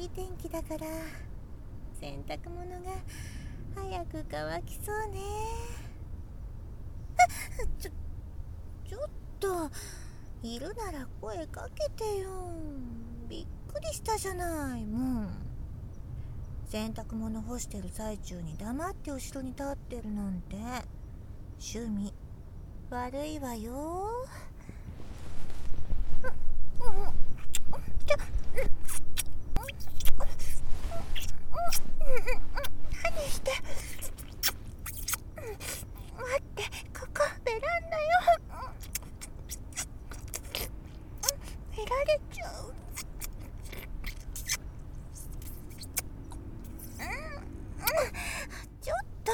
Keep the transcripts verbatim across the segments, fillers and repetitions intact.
い天気だから洗濯物が早く乾きそうね。あ、ちょ、ちょっといるなら声かけてよ。びっくりしたじゃない。もう洗濯物干してる最中に黙って後ろに立ってるなんて趣味悪いわよ。何して待って、ここベランダよ。見られちゃう。ちょっと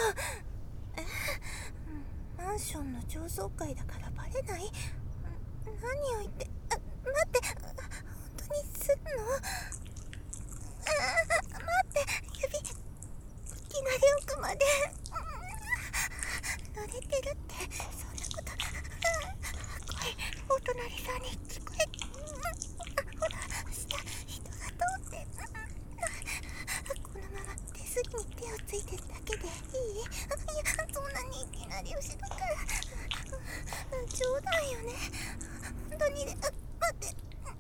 マンションの上層階だからバレない？何を言って、あ、待って、本当にするの？あ、待って、指いきなり奥まで濡れてるって。そんなこと声お隣さんに聞こえ、ほら下人が通って、このまま手すりに手をついてるだけでいい？いや、そんなにいきなり後ろから。冗談よね。本当にね。あ、待って、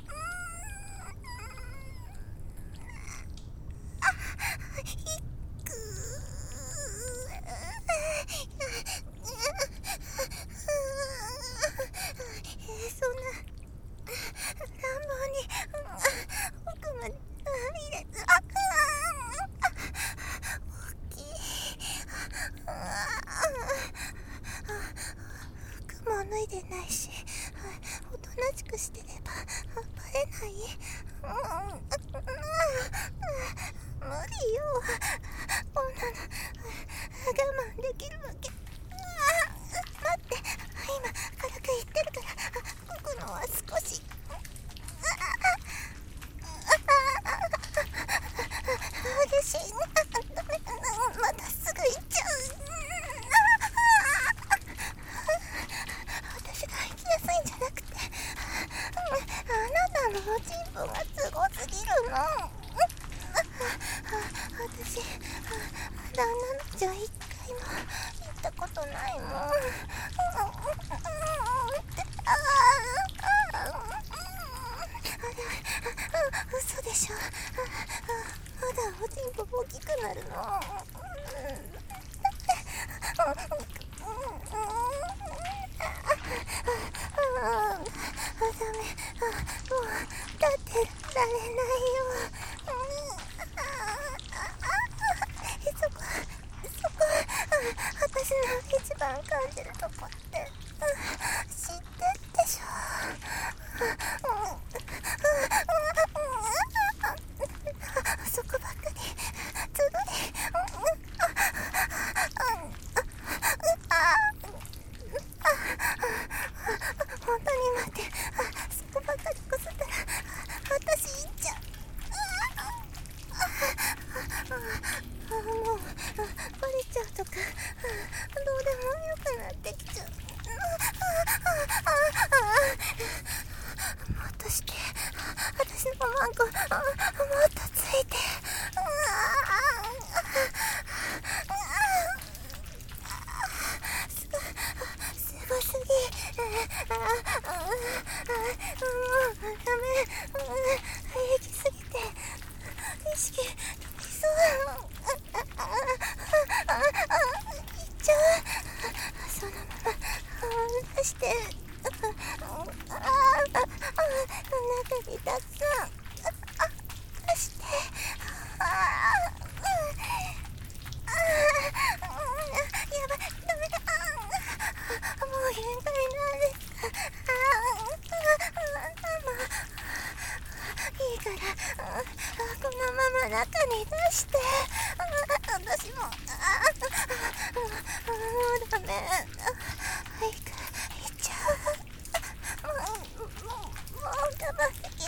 そんな乱暴に奥まで入れ、あ、大きい。服も脱いでないし、おとなしくしてればバレない？無理よ。こんなの我慢できるわけ。待って、今軽く言ってるから僕のは少し。嬉しいね。またすぐ行っちゃう。私が行きやすいんじゃなくて、あなたのおちんぽがすごすぎるの。私旦那のじゃ一回も行ったことないもん。嘘でしょ。まだおちんぽ大きくなるの？ダメ、もう立ってられないよ。そこ、そこ、私の一番感じるとこって知ってるでしょ。そこばっかりずるい。本当に待って、そこばっかりこすったら私いっちゃう。もうバレちゃうとかどうでもよくなってきちゃう。もっとして、私のマンコもっとついて。すごすぎ。もうダメ。平気すぎて意識飛びそう。いっちゃう。そのまま出して。中にたくさん出して。やばい、ダメだ。もう限界なんです。いいから、このまま中に出して。私ももうダメ。早く行っちゃう。もう、もう、もう我慢できない。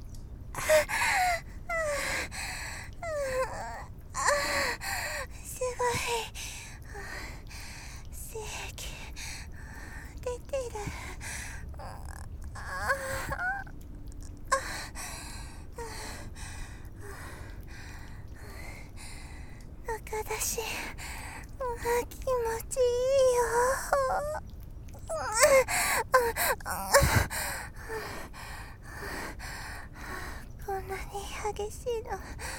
すだし、あ気持ちいいよ。こんなに激しいの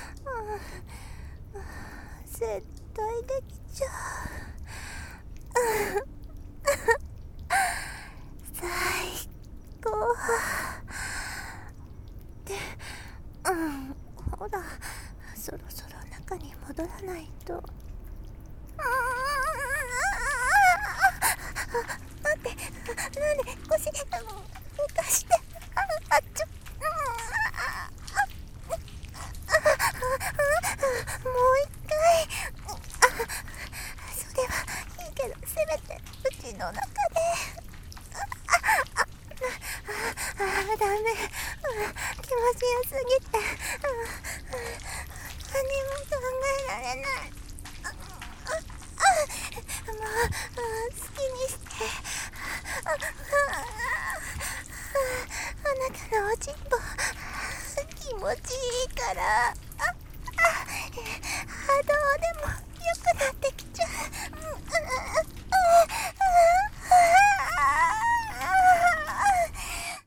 絶対できちゃう。最高で、うん、ほらそろそろ中に戻らないと。待って、なんで腰浮かして、あっちょ、もう一回。それはいいけど、せめてうちの中で。あ、ダメ、気持ちよすぎて何も考えられない。もう好きにして。あなたのおちんぽ気持ちいいから。あどうでもよくなってきちゃう。